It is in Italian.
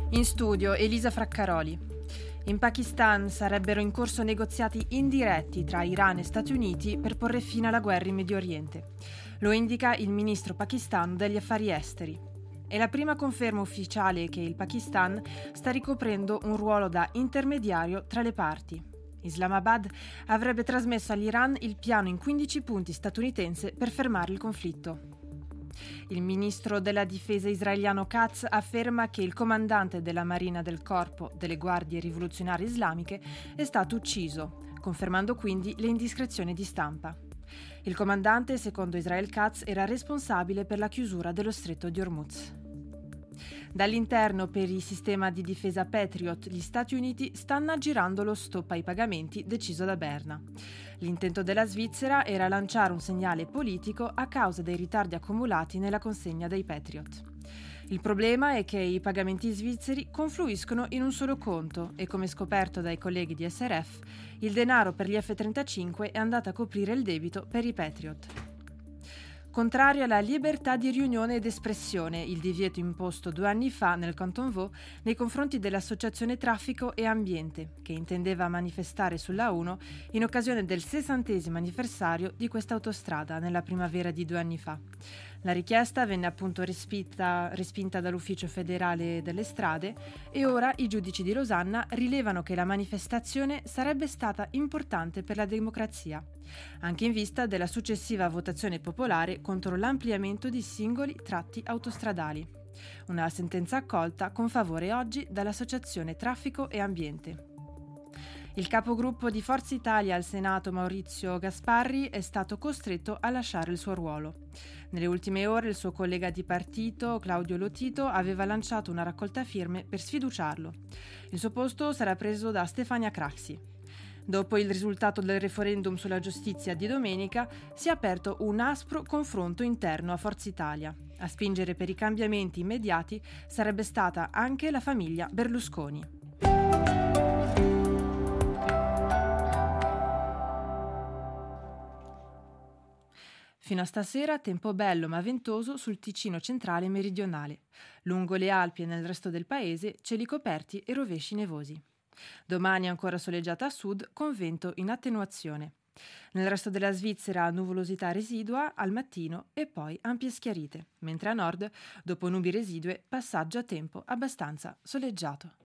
In studio Elisa Fraccaroli. In Pakistan sarebbero in corso negoziati indiretti tra Iran e Stati Uniti per porre fine alla guerra in Medio Oriente. Lo indica il ministro pakistano degli affari esteri. È la prima conferma ufficiale che il Pakistan sta ricoprendo un ruolo da intermediario tra le parti. Islamabad avrebbe trasmesso all'Iran il piano in 15 punti statunitense per fermare il conflitto. Il ministro della difesa israeliano Katz afferma che il comandante della Marina del Corpo delle Guardie Rivoluzionarie Islamiche è stato ucciso, confermando quindi le indiscrezioni di stampa. Il comandante, secondo Israel Katz, era responsabile per la chiusura dello stretto di Hormuz. Dall'interno, per il sistema di difesa Patriot, gli Stati Uniti stanno aggirando lo stop ai pagamenti deciso da Berna. L'intento della Svizzera era lanciare un segnale politico a causa dei ritardi accumulati nella consegna dei Patriot. Il problema è che i pagamenti svizzeri confluiscono in un solo conto e, come scoperto dai colleghi di SRF, il denaro per gli F-35 è andato a coprire il debito per i Patriot. Contrario alla libertà di riunione ed espressione, il divieto imposto 2 anni fa nel Canton Vaud nei confronti dell'Associazione Traffico e Ambiente, che intendeva manifestare sulla 1 in occasione del 60° anniversario di questa autostrada nella primavera di 2 anni fa. La richiesta venne appunto respinta dall'Ufficio federale delle strade e ora i giudici di Losanna rilevano che la manifestazione sarebbe stata importante per la democrazia, anche in vista della successiva votazione popolare contro l'ampliamento di singoli tratti autostradali. Una sentenza accolta con favore oggi dall'Associazione Traffico e Ambiente. Il capogruppo di Forza Italia al Senato, Maurizio Gasparri, è stato costretto a lasciare il suo ruolo. Nelle ultime ore il suo collega di partito, Claudio Lotito, aveva lanciato una raccolta firme per sfiduciarlo. Il suo posto sarà preso da Stefania Craxi. Dopo il risultato del referendum sulla giustizia di domenica, si è aperto un aspro confronto interno a Forza Italia. A spingere per i cambiamenti immediati sarebbe stata anche la famiglia Berlusconi. Fino a stasera tempo bello ma ventoso sul Ticino centrale e meridionale. Lungo le Alpi e nel resto del paese cieli coperti e rovesci nevosi. Domani ancora soleggiata a sud con vento in attenuazione. Nel resto della Svizzera nuvolosità residua al mattino e poi ampie schiarite, mentre a nord, dopo nubi residue, passaggio a tempo abbastanza soleggiato.